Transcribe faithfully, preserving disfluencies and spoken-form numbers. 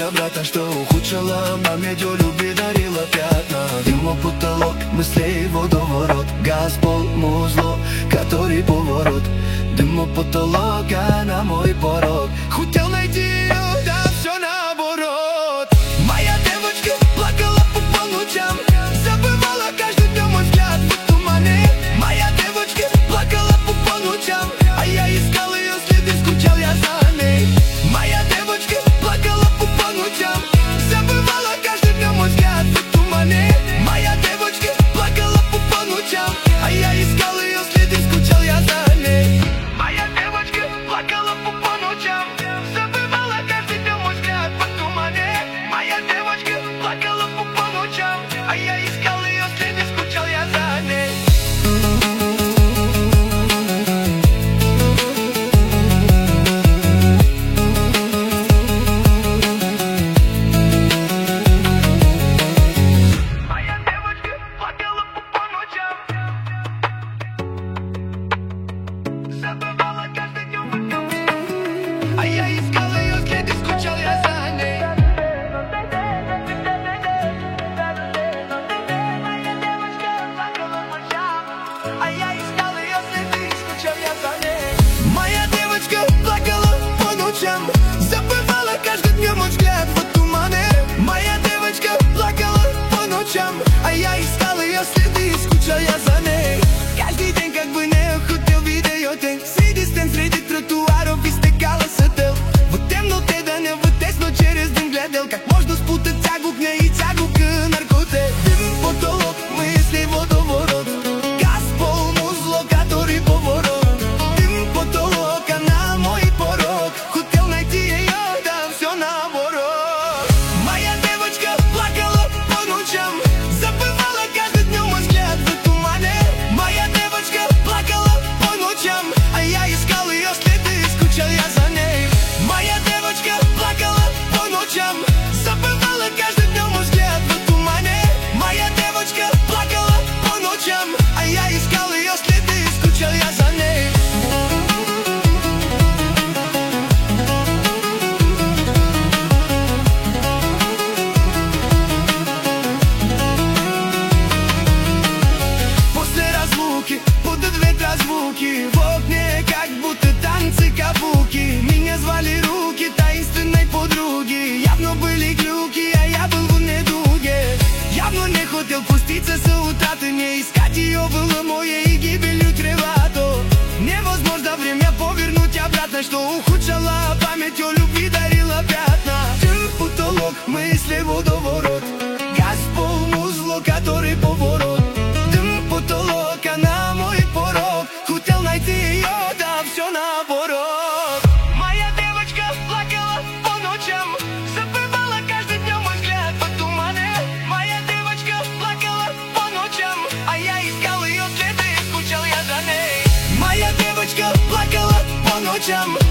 брата, что ухудшила память о любви, дарила пятна. Дымо потолок, мыслей водоворот, газ, пол, музло, который поворот. Дымо потолок, а на мой порог. Хотел найти ее, да все наоборот. Моя девочка плакала по полночам, забывала каждый днем мой взгляд в тумане. Моя девочка плакала по полночам, а я искал ее следы, скучал я за ней. Моя девочка плакала по полночам, забывала каждый днем мой взгляд в тумане. Моя девочка плакала по полночам, а я искал ее следы, скучал я за ней. Моя девочка плакала по полночам, забывала каждый днем мой взгляд в тумане. Моя девочка плакала по полночам, а я искал ее следы, скучал я за ней. Забывала каждый днем, а я искал ее следы, скучал я за ней. Моя девочка плакала по ночам, а я искал ее следы, скучал я за ней. Моя девочка плакала по ночам, забывала каждый днем мой взгляд в тумане. Моя девочка плакала по ночам, а я искал ее следы, скучал я за ней. Каждый день как бы не хотел видеть ее тень, среди стен, среди тротуаров изтекала светел. В темноте да не в тесно, через дым гледал, как можно спутать тягу к ней и тягу к наркоте. Дым, потолок, мысли, водоворот, газ, пол, музло, который поворот. Дым, потолок, она мой порог. Хотел найти ее, да все наоборот. Моя девочка плакала по ночам, забывала каждый днем мой взгляд в тумане. Моя девочка плакала по ночам, а я искал ее следы, скучал я за ней. Моя девочка плакала по ночам, забывала каждый днем мой взгляд в тумане. Моя девочка плакала по ночам, а я искал ее следы, скучал я за ней. После разлуки будут ветра звуки, в окне как будто танцы кабуки. Меня звали руки таинственной подруги, явно были глюки, а я был в недуге. Явно не хотел пуститься за утраты, не искать ее было моей гибелью чревато. Невозможно время повернуть обратно, что ухудшала память о любви, дарила пятна. Дым, потолок, мысли, водоворот, газ, пол, музло, который поворот. Дым, потолок, она мой порог. Хотел найти ее, да все наоборот. Моя девочка плакала по ночам, забывала каждый днем мой взгляд в тумане. Моя девочка плакала по ночам, а я искал ее следы, скучал я за ней. Моя девочка плакала по ночам,